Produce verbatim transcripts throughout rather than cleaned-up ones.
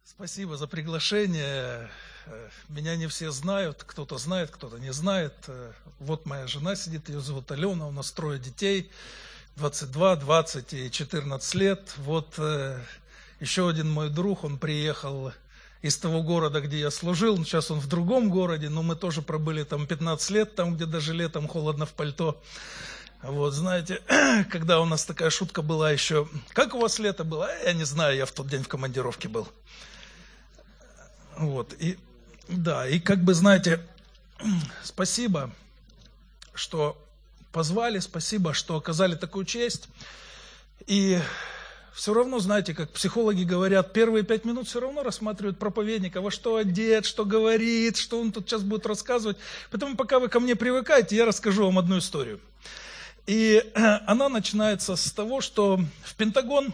Спасибо за приглашение. Меня не все знают, кто-то знает, кто-то не знает. Вот моя жена сидит, ее зовут Алена, у нас трое детей, двадцать два, двадцать и четырнадцать лет. Вот еще один мой друг, он приехал из того города, где я служил, сейчас он в другом городе, но мы тоже пробыли там пятнадцать лет, там, где даже летом холодно в пальто. Вот, знаете, когда у нас такая шутка была еще, как у вас лето было? Я не знаю, я в тот день в командировке был. Вот, и да, и как бы, знаете, спасибо, что позвали, спасибо, что оказали такую честь. И все равно, знаете, как психологи говорят, первые пять минут все равно рассматривают проповедника, во что одет, что говорит, что он тут сейчас будет рассказывать. Поэтому пока вы ко мне привыкаете, я расскажу вам одну историю. И она начинается с того, что в Пентагон,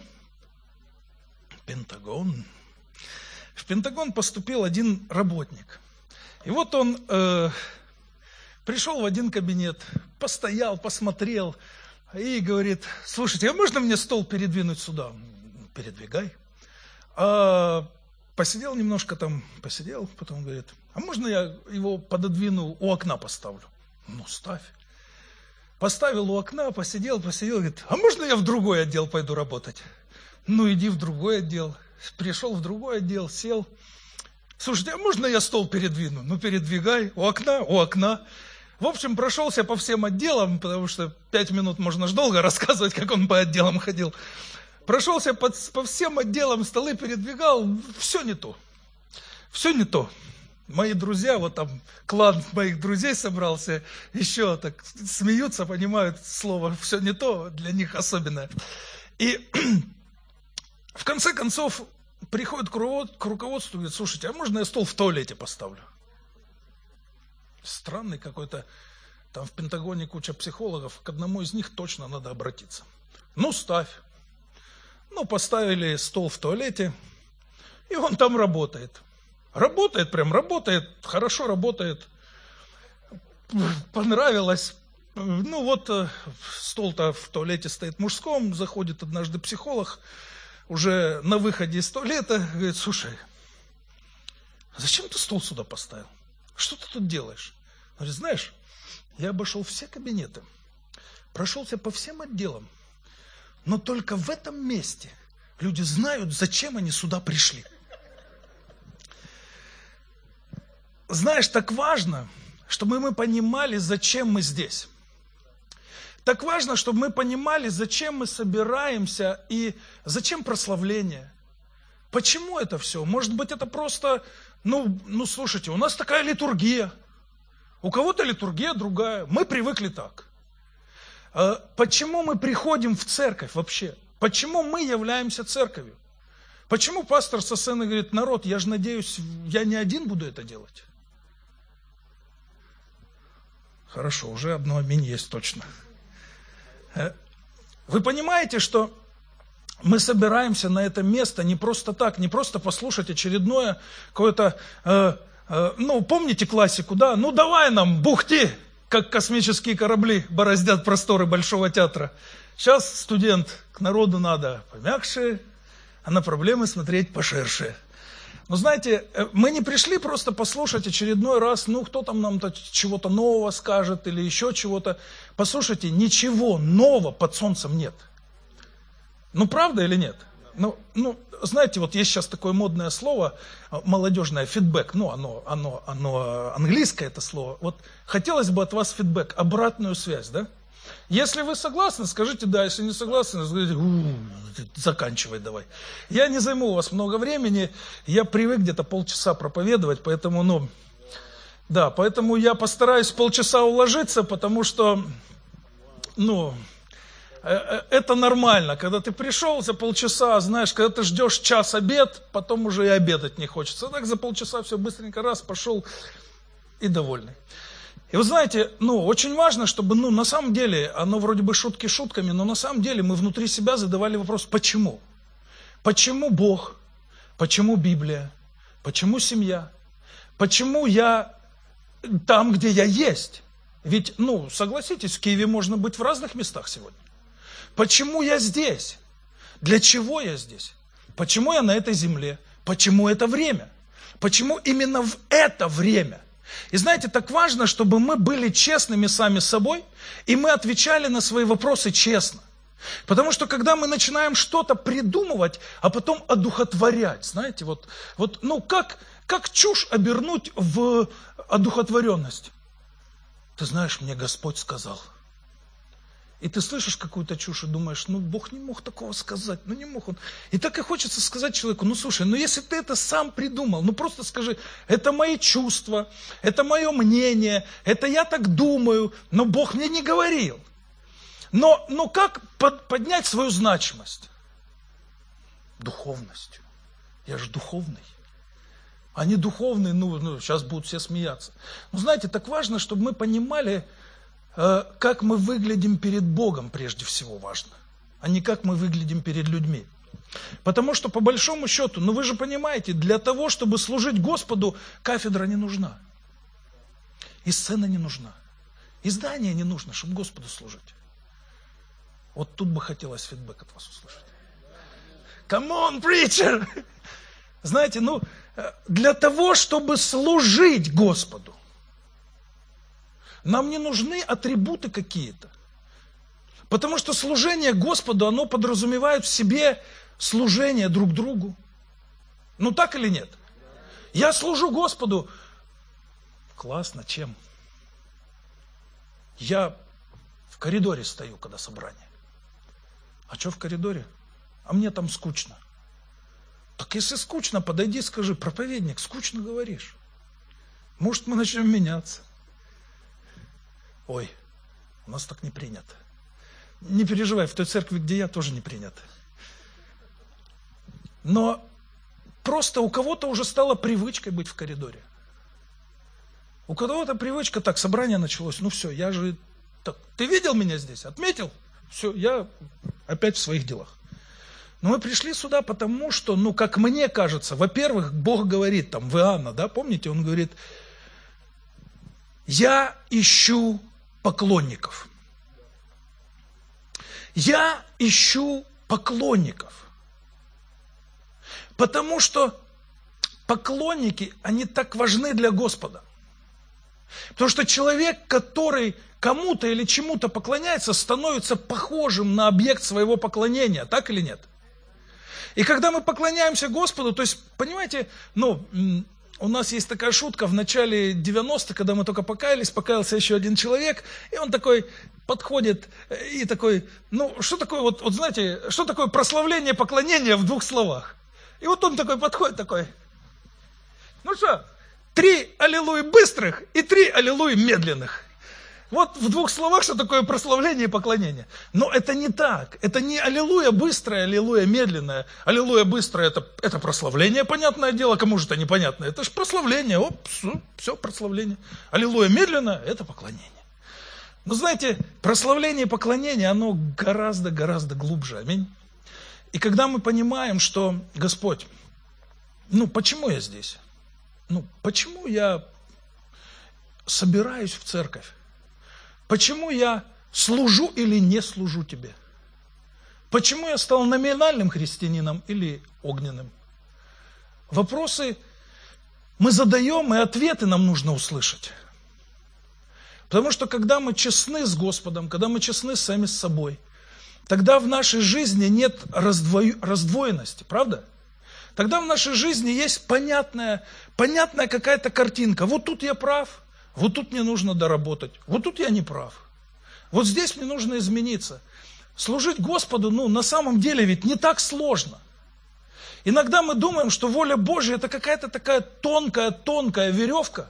Пентагон, в Пентагон поступил один работник. И вот он э, пришел в один кабинет, постоял, посмотрел и говорит: слушайте, а можно мне стол передвинуть сюда? Передвигай. А посидел немножко там, посидел, потом говорит: а можно я его пододвину, у окна поставлю? Ну, ставь. Поставил у окна, посидел, посидел, говорит: а можно я в другой отдел пойду работать? Ну, иди в другой отдел. Пришел в другой отдел, сел. Слушайте, а можно я стол передвину? Ну, передвигай. У окна, у окна. В общем, прошелся по всем отделам, потому что пять минут можно ж долго рассказывать, как он по отделам ходил. Прошелся по, по всем отделам, столы передвигал. Все не то. Все не то. Мои друзья, вот там клан моих друзей собрался, еще так смеются, понимают слово «все не то», для них особенное. И в конце концов приходит к руководству и говорит: слушайте, а можно я стол в туалете поставлю? Странный какой-то, там в Пентагоне куча психологов, к одному из них точно надо обратиться. Ну, ставь. Ну, поставили стол в туалете, и он там работает. Работает, прям работает, хорошо работает. Понравилось. Ну вот, стол-то в туалете стоит мужском, заходит однажды психолог, уже на выходе из туалета, говорит: слушай, зачем ты стол сюда поставил? Что ты тут делаешь? Он говорит: знаешь, я обошел все кабинеты, прошелся по всем отделам, но только в этом месте люди знают, зачем они сюда пришли. Знаешь, так важно, чтобы мы понимали, зачем мы здесь. Так важно, чтобы мы понимали, зачем мы собираемся и зачем прославление. Почему это все? Может быть, это просто, ну, ну, слушайте, у нас такая литургия. У кого-то литургия другая. Мы привыкли так. Почему мы приходим в церковь вообще? Почему мы являемся церковью? Почему пастор со сцены говорит: народ, я же надеюсь, я не один буду это делать? Хорошо, уже одно аминь есть точно. Вы понимаете, что мы собираемся на это место не просто так, не просто послушать очередное какое-то, э, э, ну, помните классику, да? Ну, давай нам, бухти, как космические корабли бороздят просторы Большого театра. Сейчас, студент, к народу надо помягче, а на проблемы смотреть поширше. Но знаете, мы не пришли просто послушать очередной раз, ну, кто там нам чего-то нового скажет или еще чего-то. Послушайте, ничего нового под солнцем нет. Ну, правда или нет? Ну, ну, знаете, вот есть сейчас такое модное слово, молодежное, фидбэк. Ну, оно, оно, оно английское это слово. Вот хотелось бы от вас фидбэк, обратную связь, да? Если вы согласны, скажите да, если не согласны, скажите: заканчивай давай. Я не займу у вас много времени, я привык где-то полчаса проповедовать, поэтому, ну, да, поэтому я постараюсь полчаса уложиться, потому что, ну, это нормально, когда ты пришел за полчаса, знаешь, когда ты ждешь час обед, потом уже и обедать не хочется. Так за полчаса все быстренько раз, пошел и довольный. И вы знаете, ну, очень важно, чтобы, ну, на самом деле, оно вроде бы шутки шутками, но на самом деле мы внутри себя задавали вопрос: почему? Почему Бог? Почему Библия? Почему семья? Почему я там, где я есть? Ведь, ну, согласитесь, в Киеве можно быть в разных местах сегодня. Почему я здесь? Для чего я здесь? Почему я на этой земле? Почему это время? Почему именно в это время? И знаете, так важно, чтобы мы были честными сами с собой, и мы отвечали на свои вопросы честно. Потому что когда мы начинаем что-то придумывать, а потом одухотворять, знаете, вот, вот ну как, как чушь обернуть в одухотворенность? Ты знаешь, мне Господь сказал. И ты слышишь какую-то чушь и думаешь, ну Бог не мог такого сказать, ну не мог он. И так и хочется сказать человеку, ну слушай, ну если ты это сам придумал, ну просто скажи, это мои чувства, это мое мнение, это я так думаю, но Бог мне не говорил. Но, но как под, поднять свою значимость? Духовностью. Я же духовный. Они духовные, ну, ну сейчас будут все смеяться. Но знаете, так важно, чтобы мы понимали, как мы выглядим перед Богом, прежде всего важно, а не как мы выглядим перед людьми. Потому что, по большому счету, ну вы же понимаете, для того, чтобы служить Господу, кафедра не нужна. И сцена не нужна. И здание не нужно, чтобы Господу служить. Вот тут бы хотелось фидбэк от вас услышать. Come on, preacher! Знаете, ну, для того, чтобы служить Господу, нам не нужны атрибуты какие-то. Потому что служение Господу, оно подразумевает в себе служение друг другу. Ну так или нет? Я служу Господу. Классно, чем? Я в коридоре стою, когда собрание. А что в коридоре? А мне там скучно. Так если скучно, подойди, скажи, проповедник, скучно говоришь. Может, мы начнем меняться. Ой, у нас так не принято. Не переживай, в той церкви, где я, тоже не принято. Но просто у кого-то уже стало привычкой быть в коридоре. У кого-то привычка, так, собрание началось, ну все, я же... Так, ты видел меня здесь? Отметил? Все, я опять в своих делах. Но мы пришли сюда потому, что, ну, как мне кажется, во-первых, Бог говорит, там, в Иоанна, да, помните, Он говорит, я ищу поклонников. Я ищу поклонников. Потому что поклонники, они так важны для Господа. Потому что человек, который кому-то или чему-то поклоняется, становится похожим на объект своего поклонения. Так или нет? И когда мы поклоняемся Господу, то есть, понимаете, ну... У нас есть такая шутка в начале девяностых, когда мы только покаялись, покаялся еще один человек, и он такой подходит и такой, ну, что такое, вот, вот знаете, что такое прославление, поклонение в двух словах? И вот он такой подходит, такой, ну что, три аллилуйи быстрых и три аллилуйи медленных. Вот в двух словах, что такое прославление и поклонение. Но это не так. Это не аллилуйя быстрая, аллилуйя медленная. Аллилуйя быстрая это, это прославление, понятное дело. Кому же это непонятно? Это же прославление. Оп, все, все прославление. Аллилуйя медленная – это поклонение. Но знаете, прославление и поклонение, оно гораздо-гораздо глубже. Аминь. И когда мы понимаем, что Господь, ну почему я здесь? Ну почему я собираюсь в церковь? Почему я служу или не служу тебе? Почему я стал номинальным христианином или огненным? Вопросы мы задаем, и ответы нам нужно услышать. Потому что когда мы честны с Господом, когда мы честны сами с собой, тогда в нашей жизни нет раздво... раздвоенности, правда? Тогда в нашей жизни есть понятная, понятная какая-то картинка. Вот тут я прав. Вот тут мне нужно доработать, вот тут я не прав. Вот здесь мне нужно измениться. Служить Господу, ну, на самом деле ведь не так сложно. Иногда мы думаем, что воля Божья это какая-то такая тонкая-тонкая веревка,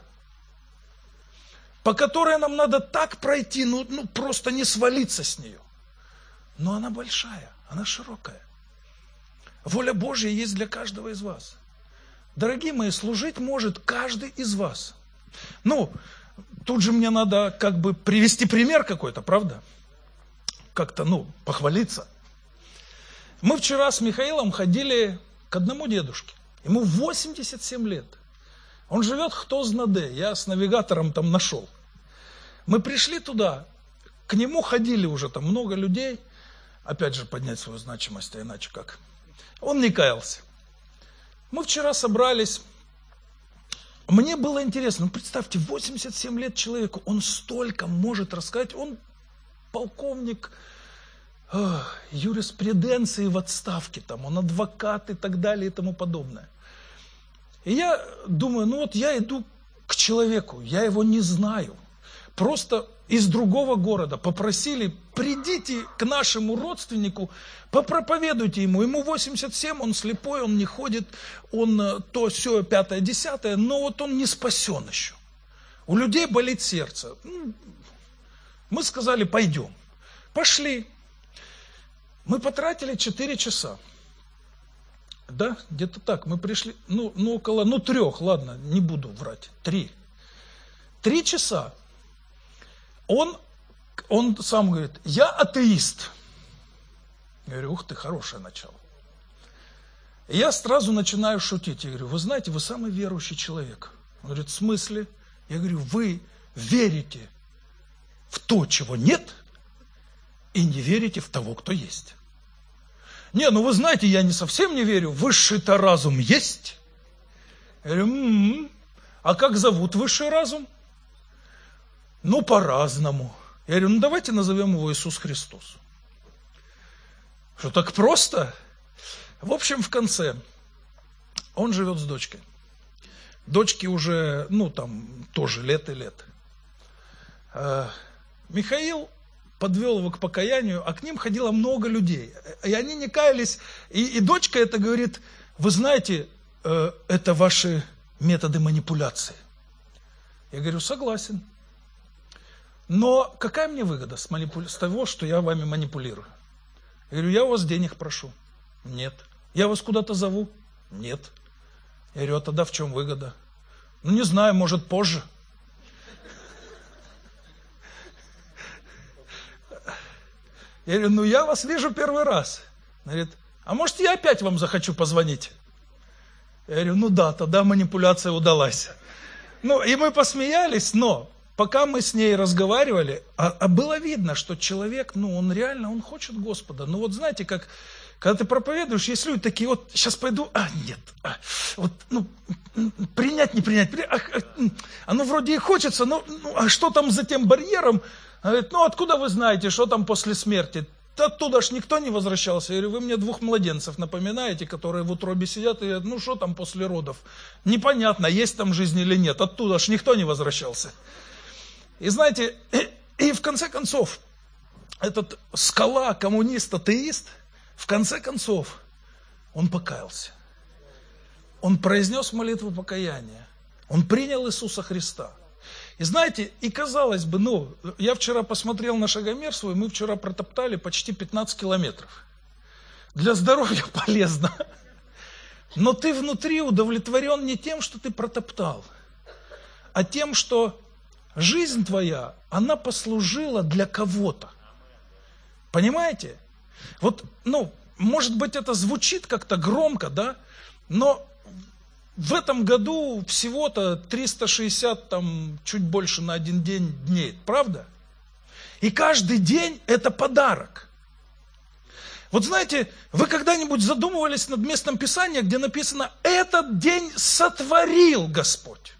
по которой нам надо так пройти, ну, ну просто не свалиться с нее. Но она большая, она широкая. Воля Божья есть для каждого из вас. Дорогие мои, служить может каждый из вас. Ну, тут же мне надо как бы привести пример какой-то, правда? Как-то, ну, похвалиться. Мы вчера с Михаилом ходили к одному дедушке. Ему восемьдесят семь лет. Он живет кто знаде. Я с навигатором там нашел. Мы пришли туда, к нему ходили уже там много людей. Опять же, поднять свою значимость, а иначе как? Он не каялся. Мы вчера собрались. Мне было интересно, ну представьте, восемьдесят семь лет человеку, он столько может рассказать, он полковник э, юриспруденции в отставке, там, он адвокат и так далее и тому подобное. И я думаю, ну вот я иду к человеку, я его не знаю, просто из другого города попросили, придите к нашему родственнику, попроповедуйте ему, ему восемьдесят семь, он слепой, он не ходит, он то, сё, пятое, десятое, но вот он не спасен еще. У людей болит сердце. Мы сказали, пойдем. Пошли. Мы потратили четыре часа. Да, где-то так. Мы пришли, ну, ну около, ну трех, ладно, не буду врать. Три. Три часа. Он, он сам говорит, я атеист. Я говорю, ух ты, хорошее начало. И я сразу начинаю шутить. Я говорю, вы знаете, вы самый верующий человек. Он говорит, в смысле? Я говорю, вы верите в то, чего нет, и не верите в того, кто есть. Не, ну вы знаете, я не совсем не верю. Высший-то разум есть? Я говорю, м-м-м. А как зовут высший разум? Ну, по-разному. Я говорю, ну давайте назовем его Иисус Христос. Что, так просто? В общем, в конце он живет с дочкой. Дочке уже, ну там, тоже лет и лет. Михаил подвел его к покаянию, а к ним ходило много людей. И они не каялись. И, и дочка это говорит, вы знаете, э, это ваши методы манипуляции. Я говорю, согласен. Но какая мне выгода с, манипуля... с того, что я вами манипулирую? Я говорю, я у вас денег прошу. Нет. Я вас куда-то зову? Нет. Я говорю, а тогда в чем выгода? Ну, не знаю, может, позже. Я говорю, ну, я вас вижу первый раз. Она говорит, а может, я опять вам захочу позвонить? Я говорю, ну да, тогда манипуляция удалась. Ну, и мы посмеялись, но пока мы с ней разговаривали, а, а было видно, что человек, ну, он реально, он хочет Господа. Ну, вот знаете, как, когда ты проповедуешь, есть люди такие, вот, сейчас пойду, а, нет, а, вот, ну, принять, не принять, принять а, а, оно вроде и хочется, но, ну, а что там за тем барьером? Она говорит, ну, откуда вы знаете, что там после смерти? Оттуда ж никто не возвращался. Я говорю, вы мне двух младенцев напоминаете, которые в утробе сидят, и говорят, ну, что там после родов? Непонятно, есть там жизнь или нет. Оттуда ж никто не возвращался. И знаете, и, и в конце концов, этот скала, коммунист, атеист, в конце концов, он покаялся. Он произнес молитву покаяния. Он принял Иисуса Христа. И знаете, и казалось бы, ну, я вчера посмотрел на шагомер свой, мы вчера протоптали почти пятнадцать километров. Для здоровья полезно. Но ты внутри удовлетворен не тем, что ты протоптал, а тем, что жизнь твоя, она послужила для кого-то. Понимаете? Вот, ну, может быть, это звучит как-то громко, да, но в этом году всего-то триста шестьдесят, там, чуть больше на один день дней, правда? И каждый день это подарок. Вот знаете, вы когда-нибудь задумывались над местом Писания, где написано «Этот день сотворил Господь»?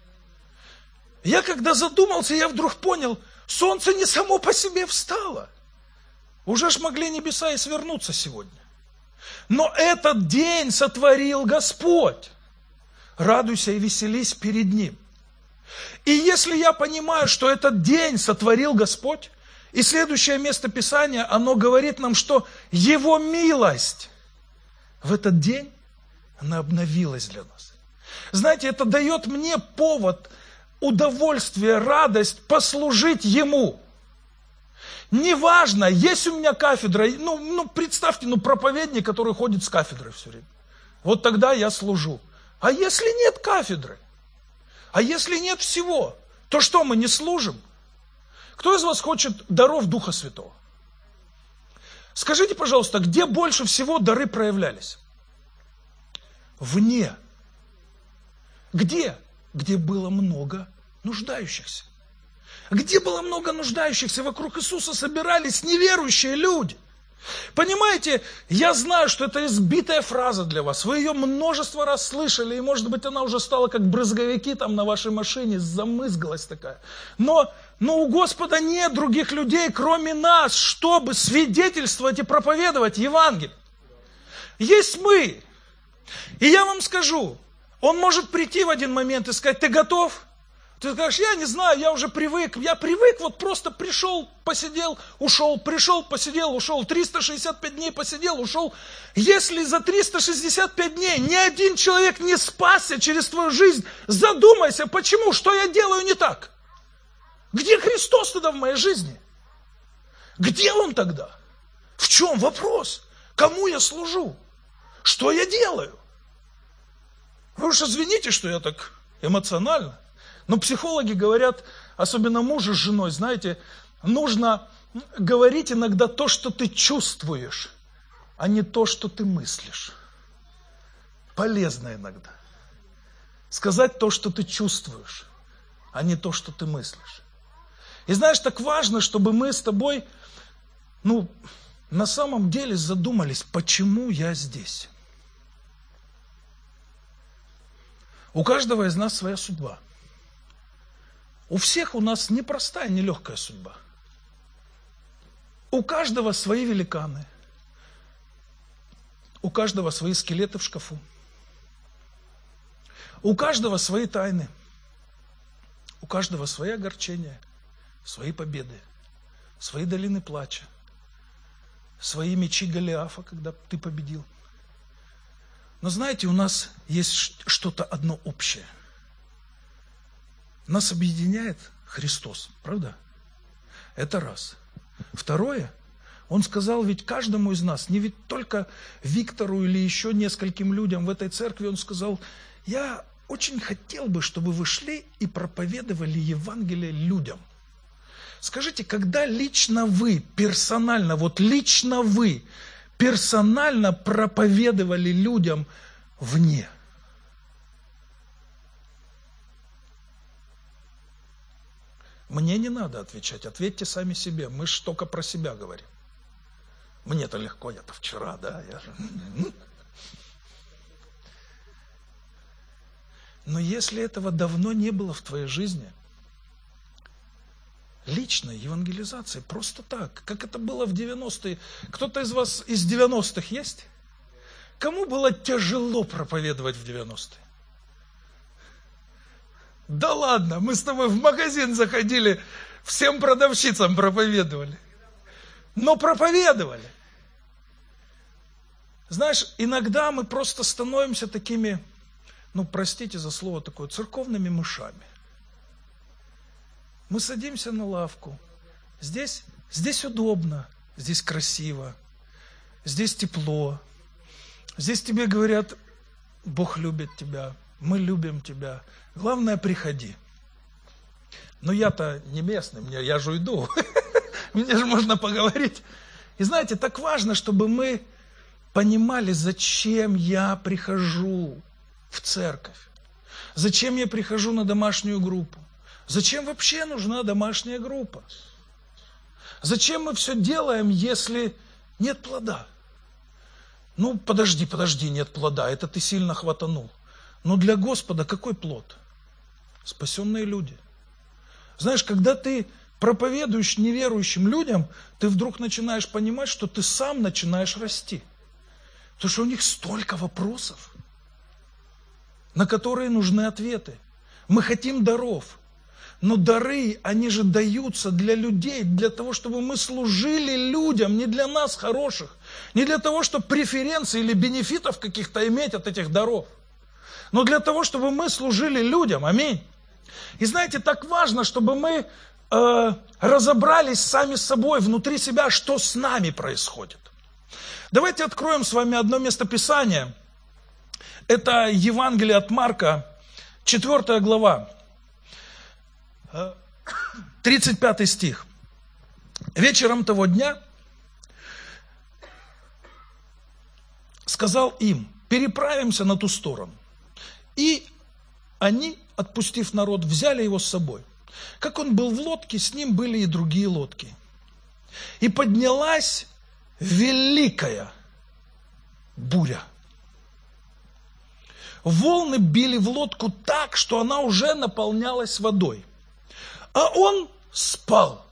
Я когда задумался, я вдруг понял, солнце не само по себе встало. Уже ж могли небеса и свернуться сегодня. Но этот день сотворил Господь. Радуйся и веселись перед Ним. И если я понимаю, что этот день сотворил Господь, и следующее место Писания, оно говорит нам, что Его милость в этот день, она обновилась для нас. Знаете, это дает мне повод, удовольствие, радость послужить Ему. Неважно, есть у меня кафедра, ну, ну представьте, ну проповедник, который ходит с кафедрой все время. Вот тогда я служу. А если нет кафедры? А если нет всего? То что, мы не служим? Кто из вас хочет даров Духа Святого? Скажите, пожалуйста, где больше всего дары проявлялись? Вне. Где? Где было много нуждающихся. Где было много нуждающихся? Вокруг Иисуса собирались неверующие люди. Понимаете, я знаю, что это избитая фраза для вас. Вы ее множество раз слышали, и, может быть, она уже стала как брызговики там на вашей машине, замызгалась такая. Но, но у Господа нет других людей, кроме нас, чтобы свидетельствовать и проповедовать Евангелие. Есть мы. И я вам скажу, Он может прийти в один момент и сказать: ты готов? Ты скажешь: я не знаю, я уже привык, я привык, вот просто пришел, посидел, ушел, пришел, посидел, ушел, триста шестьдесят пять дней посидел, ушел. Если за триста шестьдесят пять дней ни один человек не спасся через твою жизнь, задумайся, почему, что я делаю не так? Где Христос тогда в моей жизни? Где Он тогда? В чем вопрос? Кому я служу? Что я делаю? Вы уж извините, что я так эмоционально. Но психологи говорят, особенно мужу с женой, знаете, нужно говорить иногда то, что ты чувствуешь, а не то, что ты мыслишь. Полезно иногда. Сказать то, что ты чувствуешь, а не то, что ты мыслишь. И знаешь, так важно, чтобы мы с тобой, ну, на самом деле задумались, почему я здесь. У каждого из нас своя судьба. У всех у нас непростая, нелегкая судьба. У каждого свои великаны. У каждого свои скелеты в шкафу. У каждого свои тайны. У каждого свои огорчения, свои победы, свои долины плача, свои мечи Голиафа, когда ты победил. Но знаете, у нас есть что-то одно общее. Нас объединяет Христос, правда? Это раз. Второе, Он сказал ведь каждому из нас, не ведь только Виктору или еще нескольким людям в этой церкви, Он сказал: я очень хотел бы, чтобы вы шли и проповедовали Евангелие людям. Скажите, когда лично вы, персонально, вот лично вы, персонально проповедовали людям вне? Мне не надо отвечать, ответьте сами себе, мы же только про себя говорим. Мне-то легко, я-то вчера, да. Я... Но если этого давно не было в твоей жизни, личной евангелизации, просто так, как это было в девяностые. Кто-то из вас из девяностых есть? Кому было тяжело проповедовать в девяностые? Да ладно, мы с тобой в магазин заходили, всем продавщицам проповедовали. Но проповедовали. Знаешь, иногда мы просто становимся такими, ну, простите за слово такое, церковными мышами. Мы садимся на лавку. Здесь, здесь удобно, здесь красиво, здесь тепло. Здесь тебе говорят: Бог любит тебя, мы любим тебя. Главное, приходи. Но я-то не местный, мне, я же уйду. Мне же можно поговорить. И знаете, так важно, чтобы мы понимали, зачем я прихожу в церковь. Зачем я прихожу на домашнюю группу. Зачем вообще нужна домашняя группа? Зачем мы все делаем, если нет плода? Ну, подожди, подожди, нет плода, это ты сильно хватанул. Но для Господа какой плод? Спасенные люди. Знаешь, когда ты проповедуешь неверующим людям, ты вдруг начинаешь понимать, что ты сам начинаешь расти. Потому что у них столько вопросов, на которые нужны ответы. Мы хотим даров. Но дары, они же даются для людей, для того, чтобы мы служили людям, не для нас хороших, не для того, чтобы преференций или бенефитов каких-то иметь от этих даров, но для того, чтобы мы служили людям. Аминь. И знаете, так важно, чтобы мы э, разобрались сами с собой, внутри себя, что с нами происходит. Давайте откроем с вами одно местописание. Это Евангелие от Марка, четвёртая глава. тридцать пятый стих. Вечером того дня сказал им: переправимся на ту сторону. И они, отпустив народ, взяли его с собой. Как он был в лодке, с ним были и другие лодки. И поднялась великая буря. Волны били в лодку так, что она уже наполнялась водой. А он спал.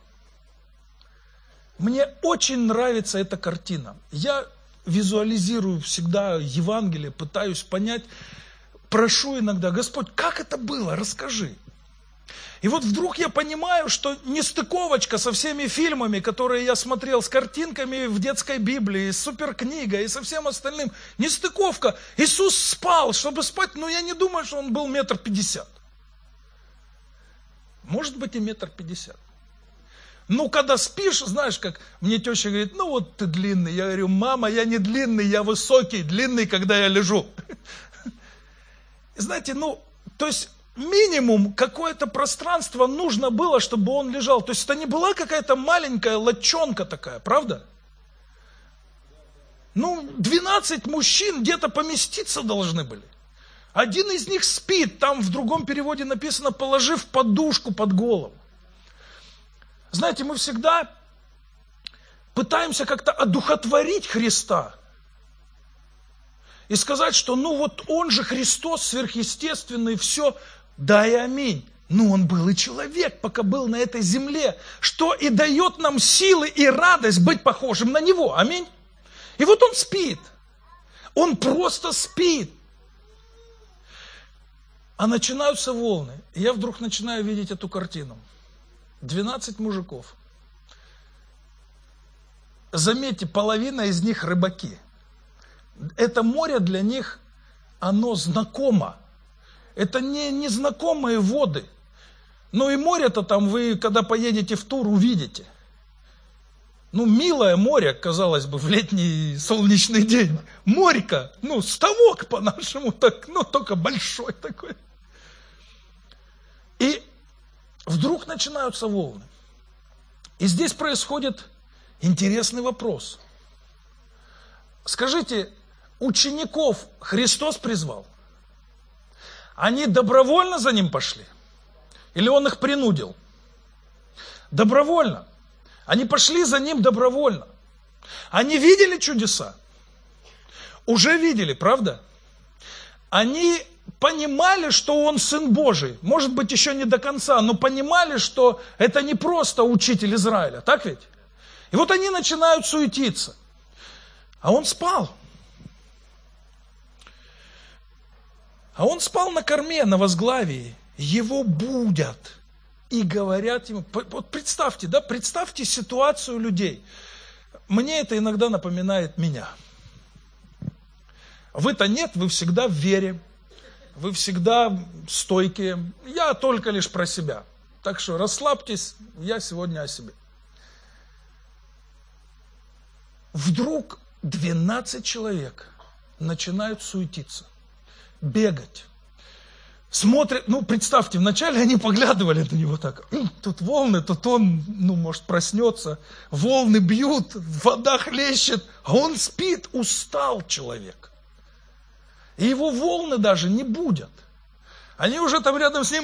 Мне очень нравится эта картина. Я визуализирую всегда Евангелие, пытаюсь понять, прошу иногда: Господь, как это было? Расскажи. И вот вдруг я понимаю, что нестыковочка со всеми фильмами, которые я смотрел, с картинками в детской Библии, с суперкнигой и со всем остальным. Нестыковка. Иисус спал. Чтобы спать, но я не думаю, что он был метр пятьдесят. Может быть и метр пятьдесят. Ну, когда спишь, знаешь, как мне теща говорит: ну вот ты длинный. Я говорю: мама, я не длинный, я высокий, длинный, когда я лежу. Знаете, ну, то есть минимум какое-то пространство нужно было, чтобы он лежал. То есть это не была какая-то маленькая лодчонка такая, правда? Ну, двенадцать мужчин где-то поместиться должны были. Один из них спит, там в другом переводе написано: положив подушку под голову. Знаете, мы всегда пытаемся как-то одухотворить Христа и сказать, что ну вот он же Христос сверхъестественный, все. Да и аминь. Но он был и человек, пока был на этой земле, что и дает нам силы и радость быть похожим на него. Аминь. И вот он спит. Он просто спит. А начинаются волны. И я вдруг начинаю видеть эту картину. двенадцать мужиков. Заметьте, половина из них рыбаки. Это море для них, оно знакомо. Это не незнакомые воды. Ну и море-то там вы, когда поедете в тур, увидите. Ну, милое море, казалось бы, в летний солнечный день. Морька, ну, ставок по-нашему, так, ну, только большой такой. И вдруг начинаются волны. И здесь происходит интересный вопрос. Скажите, учеников Христос призвал? Они добровольно за ним пошли? Или он их принудил? Добровольно. Они пошли за ним добровольно. Они видели чудеса? Уже видели, правда? Они понимали, что он Сын Божий. Может быть, еще не до конца, но понимали, что это не просто учитель Израиля. Так ведь? И вот они начинают суетиться. А он спал. А он спал на корме, на возглавии. Его будят и говорят ему. Вот представьте, да, представьте ситуацию людей. Мне это иногда напоминает меня. Вы-то нет, вы всегда в вере, вы всегда стойкие. Я только лишь про себя. Так что расслабьтесь, я сегодня о себе. Вдруг двенадцать человек начинают суетиться, бегать. Смотрят, ну представьте, вначале они поглядывали на него так. Тут волны, тут он, ну может проснется. Волны бьют, вода хлещет, а он спит, устал человек. И его волны даже не будят. Они уже там рядом с ним.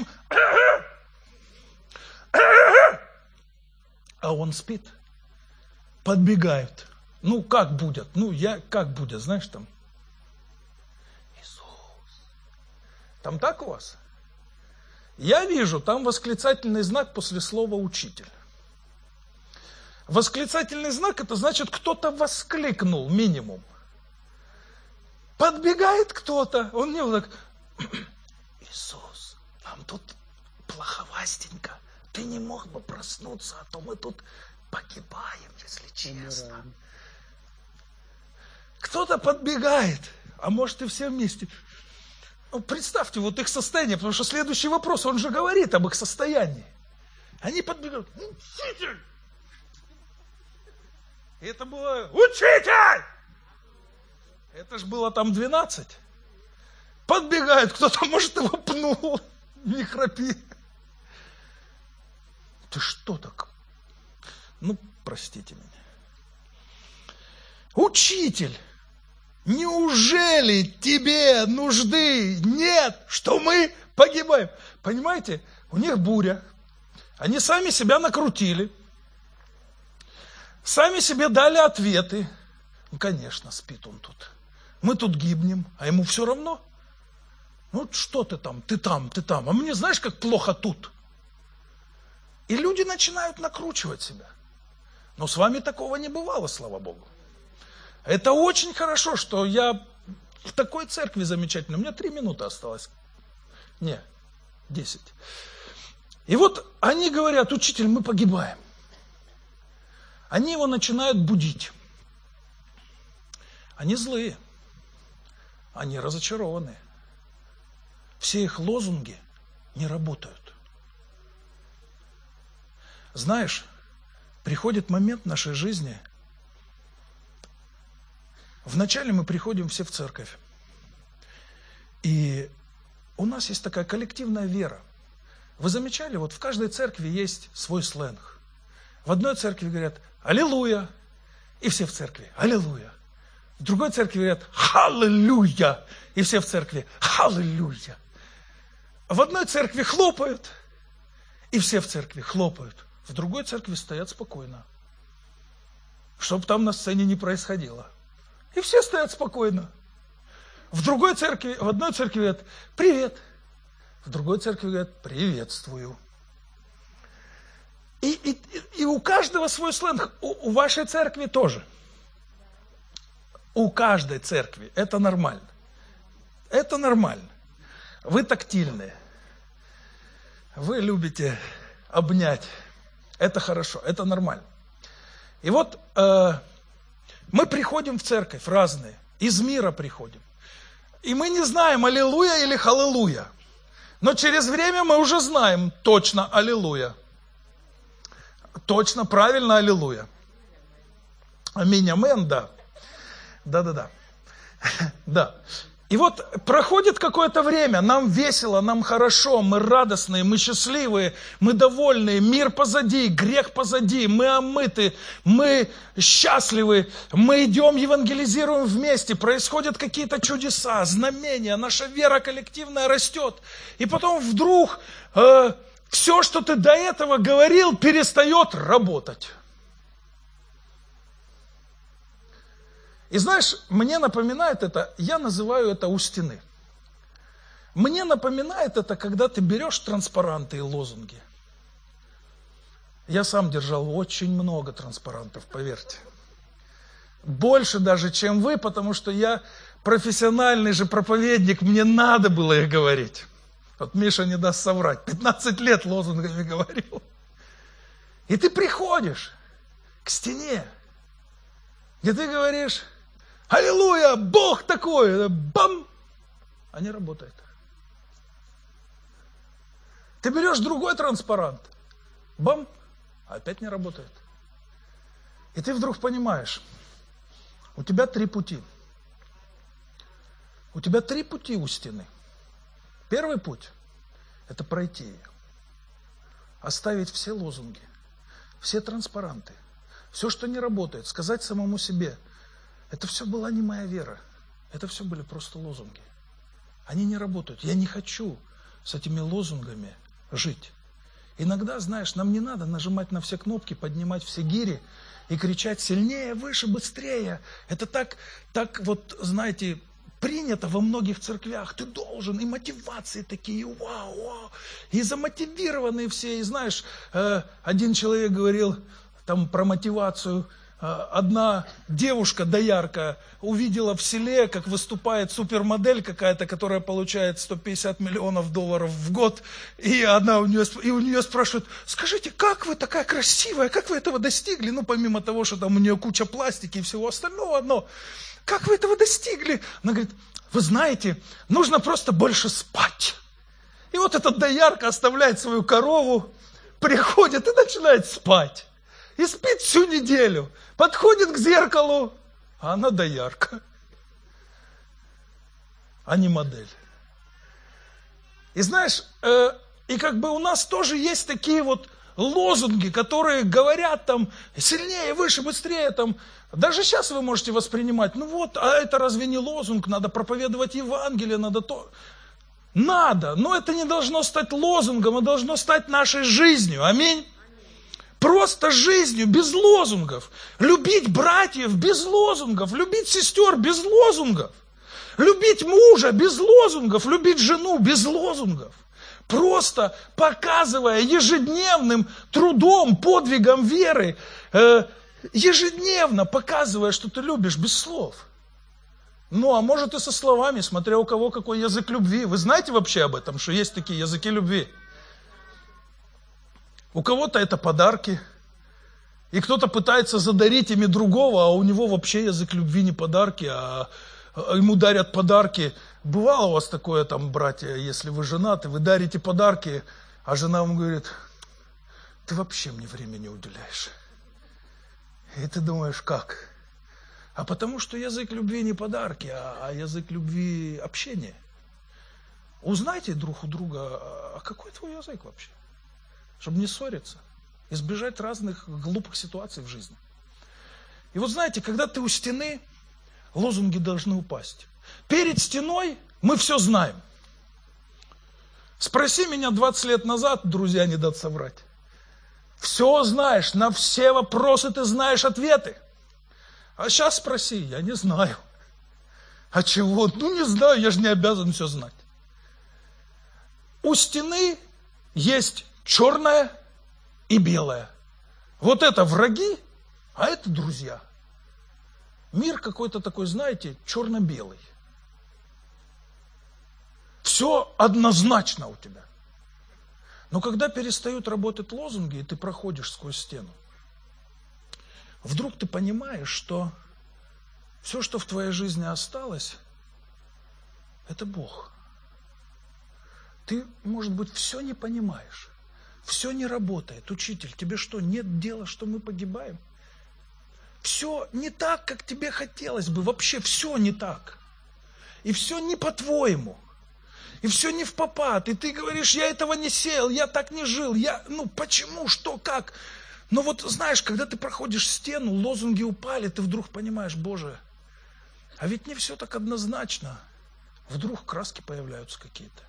А он спит. Подбегают. Ну как будет? Ну я, как будет, знаешь там. Там так у вас? Я вижу, там восклицательный знак после слова «учитель». Восклицательный знак – это значит, кто-то воскликнул, минимум. Подбегает кто-то, он не вот так: Иисус, нам тут плоховастенько, ты не мог бы проснуться, а то мы тут погибаем, если честно. Кто-то подбегает, а может и все вместе. Ну, представьте вот их состояние, потому что следующий вопрос, он же говорит об их состоянии. Они подбегают: учитель! И это было: учитель! Это же было там двенадцать. Подбегают, кто-то, может, его пнул. Не храпи. Ты что так? Ну, простите меня. Учитель! Неужели тебе нужды нет, что мы погибаем? Понимаете, у них буря. Они сами себя накрутили. Сами себе дали ответы. Ну, конечно, спит он тут. Мы тут гибнем, а ему все равно. Ну, что ты там, ты там, ты там. А мне знаешь, как плохо тут? И люди начинают накручивать себя. Но с вами такого не бывало, слава Богу. Это очень хорошо, что я в такой церкви замечательной. У меня три минуты осталось. Не, десять. И вот они говорят: учитель, мы погибаем. Они его начинают будить. Они злые. Они разочарованы. Все их лозунги не работают. Знаешь, приходит момент в нашей жизни. Вначале мы приходим все в церковь. И у нас есть такая коллективная вера. Вы замечали, вот в каждой церкви есть свой сленг. В одной церкви говорят «Аллилуйя», и все в церкви «Аллилуйя». В другой церкви говорят «Халлелуя», и все в церкви «Халлелуя». В одной церкви хлопают, и все в церкви хлопают. В другой церкви стоят спокойно, чтобы там на сцене не происходило. И все стоят спокойно. В другой церкви, в одной церкви говорят «Привет», в другой церкви говорят «Приветствую». И, и, и у каждого свой сленг, у, у вашей церкви тоже. У каждой церкви. Это нормально. Это нормально. Вы тактильные. Вы любите обнять. Это хорошо, это нормально. И вот э, мы приходим в церковь разные, из мира приходим. И мы не знаем, аллилуйя или халлелуя. Но через время мы уже знаем точно аллилуйя. Точно, правильно аллилуйя. Аминь, амен, да. Да-да-да. Да. И вот проходит какое-то время, нам весело, нам хорошо, мы радостные, мы счастливые, мы довольные, мир позади, грех позади, мы омыты, мы счастливы, мы идем, евангелизируем вместе, происходят какие-то чудеса, знамения, наша вера коллективная растет. И потом вдруг э, все, что ты до этого говорил, перестает работать. И знаешь, мне напоминает это, я называю это у стены. Мне напоминает это, когда ты берешь транспаранты и лозунги. Я сам держал очень много транспарантов, поверьте. Больше даже, чем вы, потому что я профессиональный же проповедник, мне надо было их говорить. Вот Миша не даст соврать, пятнадцать лет лозунгами говорил. И ты приходишь к стене, где ты говоришь: аллилуйя, Бог такой, бам, а не работает. Ты берешь другой транспарант, бам, опять не работает. И ты вдруг понимаешь, у тебя три пути. У тебя три пути у стены. Первый путь – это пройти ее. Оставить все лозунги, все транспаранты, все, что не работает, сказать самому себе: это все была не моя вера, это все были просто лозунги. Они не работают. Я не хочу с этими лозунгами жить. Иногда, знаешь, нам не надо нажимать на все кнопки, поднимать все гири и кричать сильнее, выше, быстрее. Это так, так вот, знаете, принято во многих церквях. Ты должен, и мотивации такие, вау, вау. И замотивированные все. И знаешь, один человек говорил там про мотивацию. Одна девушка, доярка, увидела в селе, как выступает супермодель какая-то, которая получает сто пятьдесят миллионов долларов в год. И она у нее, и у нее спрашивают: скажите, как вы такая красивая, как вы этого достигли? Ну, помимо того, что там у нее куча пластики и всего остального, но как вы этого достигли? Она говорит: вы знаете, нужно просто больше спать. И вот эта доярка оставляет свою корову, приходит и начинает спать. И спит всю неделю. Подходит к зеркалу, а она доярка, а не модель. И знаешь, э, и как бы у нас тоже есть такие вот лозунги, которые говорят там сильнее, выше, быстрее. Там. Даже сейчас вы можете воспринимать: ну вот, а это разве не лозунг? Надо проповедовать Евангелие, надо то. Надо, но это не должно стать лозунгом, а должно стать нашей жизнью. Аминь. Просто жизнью, без лозунгов. Любить братьев без лозунгов. Любить сестер без лозунгов. Любить мужа без лозунгов. Любить жену без лозунгов. Просто показывая ежедневным трудом, подвигом веры, э, ежедневно показывая, что ты любишь без слов. Ну, а может и со словами, смотря у кого какой язык любви. Вы знаете вообще об этом, что есть такие языки любви? У кого-то это подарки, и кто-то пытается задарить ими другого, а у него вообще язык любви не подарки, а ему дарят подарки. Бывало у вас такое, там, братья, если вы женаты, вы дарите подарки, а жена вам говорит: ты вообще мне времени не уделяешь. И ты думаешь, как? А потому что язык любви не подарки, а язык любви общение. Узнайте друг у друга, а какой твой язык вообще? Чтобы не ссориться, избежать разных глупых ситуаций в жизни. И вот знаете, когда ты у стены, лозунги должны упасть. Перед стеной мы все знаем. Спроси меня двадцать лет назад, друзья, не дать соврать. Все знаешь, на все вопросы ты знаешь ответы. А сейчас спроси, я не знаю. А чего? Ну не знаю, я же не обязан все знать. У стены есть черное и белое. Вот это враги, а это друзья. Мир какой-то такой, знаете, черно-белый. Все однозначно у тебя. Но когда перестают работать лозунги, и ты проходишь сквозь стену, вдруг ты понимаешь, что все, что в твоей жизни осталось, это Бог. Ты, может быть, все не понимаешь, все не работает. Учитель, тебе что, нет дела, что мы погибаем? Все не так, как тебе хотелось бы, вообще все не так. И все не по-твоему. И все не впопад. И ты говоришь, я этого не сеял, я так не жил, я, ну почему, что, как? Но вот знаешь, когда ты проходишь стену, лозунги упали, ты вдруг понимаешь, Боже, а ведь не все так однозначно. Вдруг краски появляются какие-то.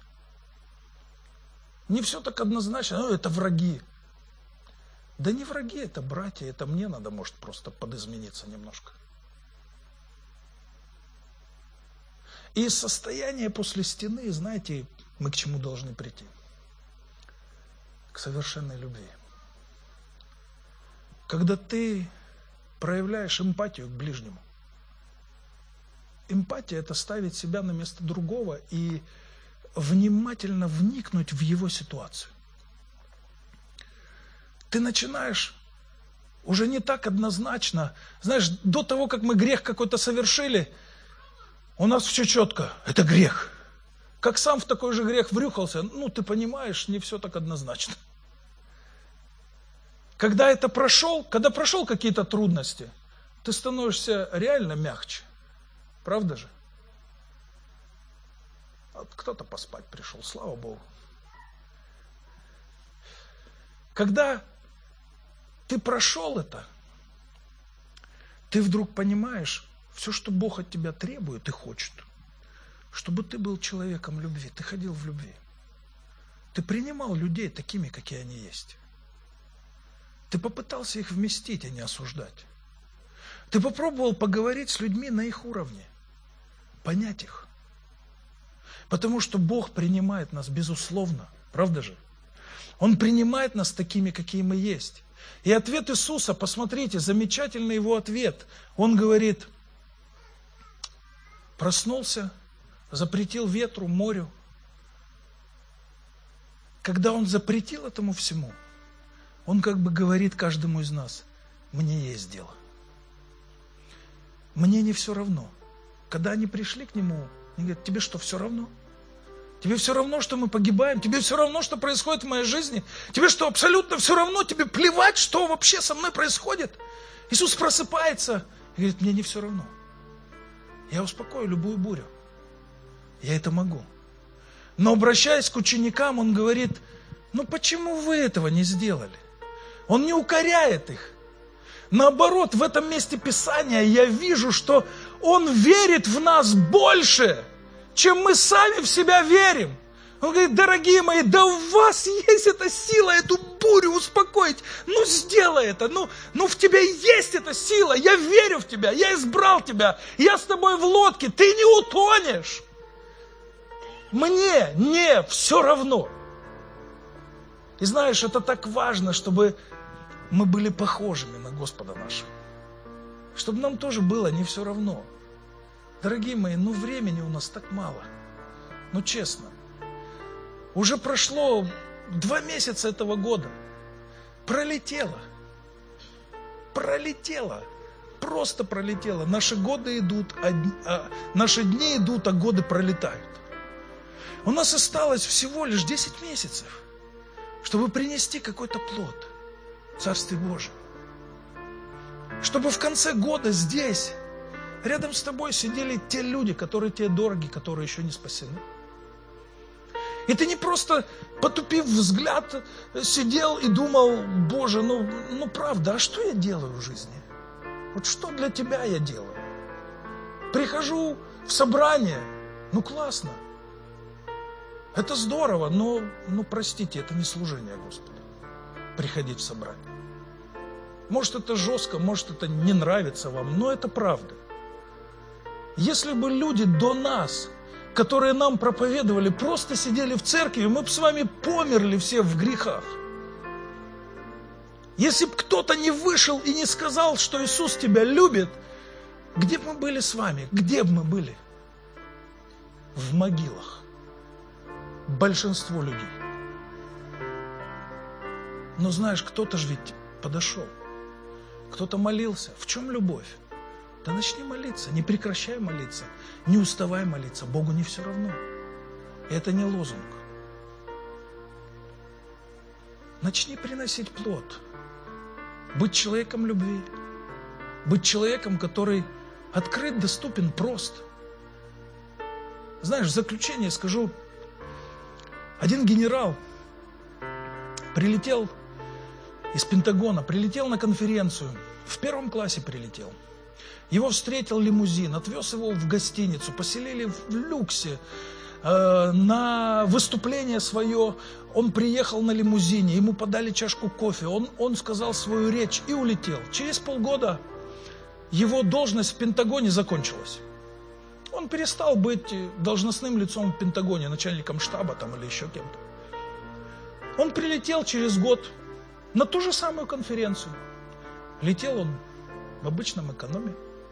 Не все так однозначно, ну это враги. Да не враги, это братья, это мне надо, может, просто подизмениться немножко. И состояние после стены, знаете, мы к чему должны прийти? К совершенной любви. Когда ты проявляешь эмпатию к ближнему. Эмпатия – это ставить себя на место другого и внимательно вникнуть в его ситуацию. Ты начинаешь уже не так однозначно. Знаешь, до того, как мы грех какой-то совершили, у нас все четко. Это грех. Как сам в такой же грех врюхался, ну, ты понимаешь, не все так однозначно. Когда это прошел, когда прошел какие-то трудности, ты становишься реально мягче. Правда же? Вот кто-то поспать пришел, слава Богу. Когда ты прошел это, ты вдруг понимаешь, все, что Бог от тебя требует и хочет, чтобы ты был человеком любви, ты ходил в любви. Ты принимал людей такими, какие они есть. Ты попытался их вместить, а не осуждать. Ты попробовал поговорить с людьми на их уровне, понять их. Потому что Бог принимает нас, безусловно, правда же? Он принимает нас такими, какие мы есть. И ответ Иисуса, посмотрите, замечательный его ответ. Он говорит, проснулся, запретил ветру, морю. Когда он запретил этому всему, он как бы говорит каждому из нас, мне есть дело. Мне не все равно. Когда они пришли к нему, они говорят, тебе что, все равно? Тебе все равно, что мы погибаем? Тебе все равно, что происходит в моей жизни? Тебе что, абсолютно все равно? Тебе плевать, что вообще со мной происходит? Иисус просыпается и говорит, мне не все равно. Я успокою любую бурю. Я это могу. Но обращаясь к ученикам, он говорит, ну почему вы этого не сделали? Он не укоряет их. Наоборот, в этом месте Писания я вижу, что он верит в нас больше, чем мы сами в себя верим. Он говорит: дорогие мои, да у вас есть эта сила, эту бурю успокоить. Ну сделай это, ну, ну в тебе есть эта сила, я верю в тебя, я избрал тебя, я с тобой в лодке, ты не утонешь. Мне не все равно. И знаешь, это так важно, чтобы мы были похожими на Господа нашего. Чтобы нам тоже было не все равно. Дорогие мои, ну времени у нас так мало. Ну честно. Уже прошло два месяца этого года. Пролетело. Пролетело. Просто пролетело. Наши годы идут, а, а, наши дни идут, а годы пролетают. У нас осталось всего лишь десять месяцев, чтобы принести какой-то плод в Царстве Божьем. Чтобы в конце года здесь, рядом с тобой сидели те люди, которые тебе дороги, которые еще не спасены. И ты не просто, потупив взгляд, сидел и думал: Боже, ну, ну правда, а что я делаю в жизни? Вот что для тебя я делаю? Прихожу в собрание, ну классно. Это здорово, но, ну простите, это не служение Господу. Приходить в собрание. Может, это жестко, может, это не нравится вам, но это правда. Если бы люди до нас, которые нам проповедовали, просто сидели в церкви, мы бы с вами померли все в грехах. Если бы кто-то не вышел и не сказал, что Иисус тебя любит, где бы мы были с вами? Где бы мы были? В могилах. Большинство людей. Но знаешь, кто-то же ведь подошел. Кто-то молился. В чем любовь? Да начни молиться, не прекращай молиться, не уставай молиться. Богу не все равно. И это не лозунг. Начни приносить плод. Быть человеком любви. Быть человеком, который открыт, доступен, прост. Знаешь, в заключение скажу, один генерал прилетел из Пентагона, прилетел на конференцию, в первом классе прилетел. Его встретил лимузин, отвез его в гостиницу, поселили в люксе. Э, на выступление свое он приехал на лимузине, ему подали чашку кофе, он, он сказал свою речь и улетел. Через полгода его должность в Пентагоне закончилась. Он перестал быть должностным лицом в Пентагоне, начальником штаба там или еще кем-то. Он прилетел через год на ту же самую конференцию. Летел он в обычном экономе.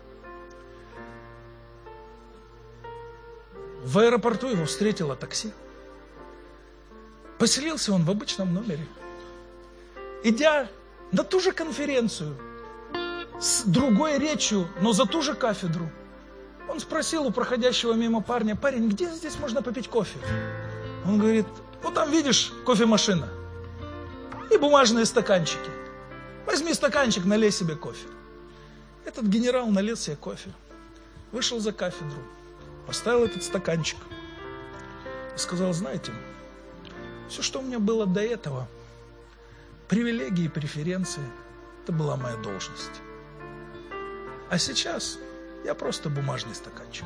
В аэропорту его встретило такси. Поселился он в обычном номере. Идя на ту же конференцию, с другой речью, но за ту же кафедру, он спросил у проходящего мимо парня: парень, где здесь можно попить кофе? Он говорит: вот там, видишь, кофемашина и бумажные стаканчики. Возьми стаканчик, налей себе кофе. Этот генерал налил себе кофе, вышел за кафедру, поставил этот стаканчик и сказал: знаете, все, что у меня было до этого, привилегии, преференции, это была моя должность. А сейчас я просто бумажный стаканчик.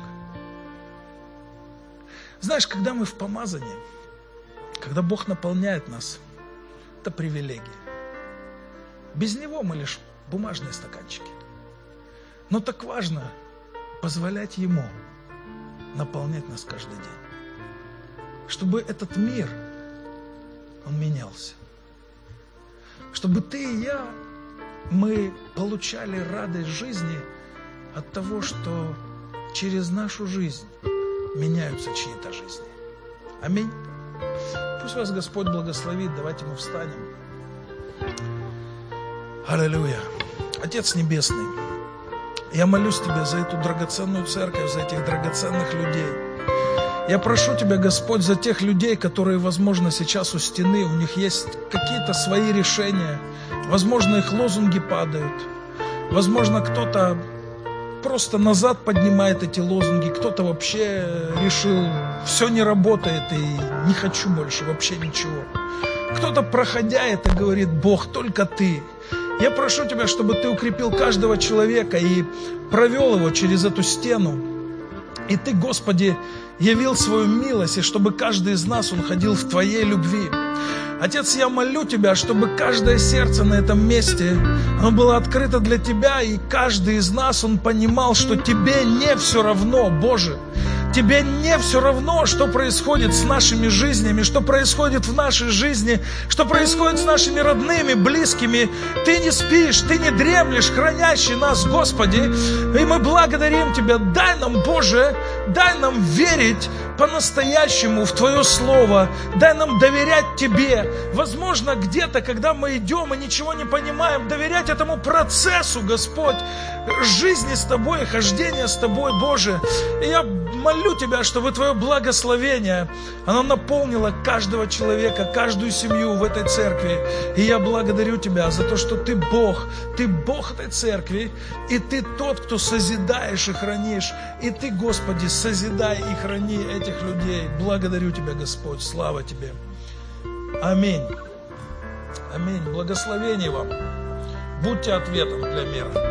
Знаешь, когда мы в помазании, когда Бог наполняет нас, это привилегия. Без Него мы лишь бумажные стаканчики. Но так важно позволять Ему наполнять нас каждый день. Чтобы этот мир, он менялся. Чтобы ты и я, мы получали радость жизни от того, что через нашу жизнь меняются чьи-то жизни. Аминь. Пусть вас Господь благословит. Давайте мы встанем. Аллилуйя. Отец Небесный, я молюсь Тебя за эту драгоценную церковь, за этих драгоценных людей. Я прошу Тебя, Господь, за тех людей, которые, возможно, сейчас у стены, у них есть какие-то свои решения, возможно, их лозунги падают, возможно, кто-то просто назад поднимает эти лозунги, кто-то вообще решил, все не работает и не хочу больше вообще ничего. Кто-то, проходя это, говорит: Бог, только Ты. Я прошу Тебя, чтобы Ты укрепил каждого человека и провел его через эту стену. И Ты, Господи, явил свою милость, и чтобы каждый из нас, он ходил в Твоей любви. Отец, я молю Тебя, чтобы каждое сердце на этом месте, оно было открыто для Тебя, и каждый из нас, он понимал, что Тебе не все равно, Боже. Тебе не все равно, что происходит с нашими жизнями, что происходит в нашей жизни, что происходит с нашими родными, близкими. Ты не спишь, Ты не дремлешь, хранящий нас, Господи. И мы благодарим Тебя. Дай нам, Боже, дай нам верить по-настоящему в Твое Слово. Дай нам доверять Тебе. Возможно, где-то, когда мы идем и ничего не понимаем, доверять этому процессу, Господь, жизни с Тобой, хождения с Тобой, Боже. И я молю Тебя, чтобы Твое благословение, оно наполнило каждого человека, каждую семью в этой церкви. И я благодарю Тебя за то, что Ты Бог, Ты Бог этой церкви, и Ты тот, кто созидаешь и хранишь. И Ты, Господи, созидай и храни этих людей. Благодарю Тебя, Господь, слава Тебе. Аминь. Аминь. Благословение вам. Будьте ответом для мира.